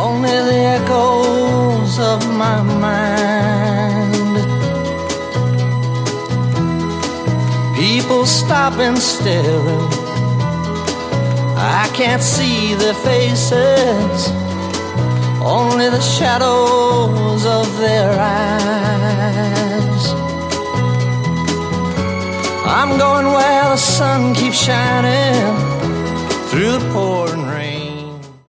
only the echoes of my mind. People stop and staring, I can't see their faces, only the shadows of their eyes. I'm going where the sun keeps shining through the pouring rain.